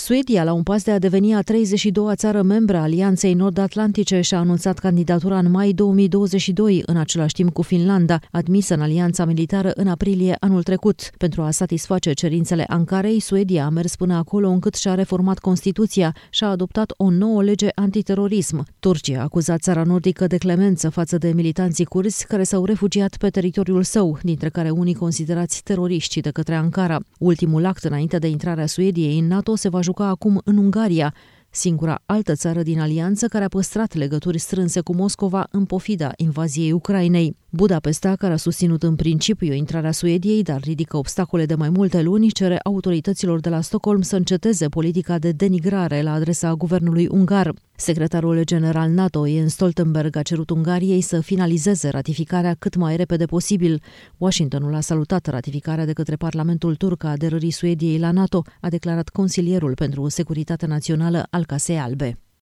Suedia, la un pas de a deveni a 32-a țară membră a Alianței Nord-Atlantice, și-a anunțat candidatura în mai 2022, în același timp cu Finlanda, admisă în alianța militară în aprilie anul trecut. Pentru a satisface cerințele Ankarei, Suedia a mers până acolo încât și-a reformat Constituția și a adoptat o nouă lege antiterorism. Turcia a acuzat țara nordică de clemență față de militanții kurzi care s-au refugiat pe teritoriul său, dintre care unii considerați teroriști de către Ankara. Ultimul act înainte de intrarea Suediei în NATO se va juca acum în Ungaria, singura altă țară din alianță care a păstrat legături strânse cu Moscova în pofida invaziei Ucrainei. Budapesta, care a susținut în principiu intrarea Suediei, dar ridică obstacole de mai multe luni, cere autorităților de la Stockholm să înceteze politica de denigrare la adresa guvernului ungar. Secretarul general NATO, Jens Stoltenberg, a cerut Ungariei să finalizeze ratificarea cât mai repede posibil. Washingtonul a salutat ratificarea de către Parlamentul turc a aderării Suediei la NATO, a declarat consilierul pentru securitate națională al Casei Albe.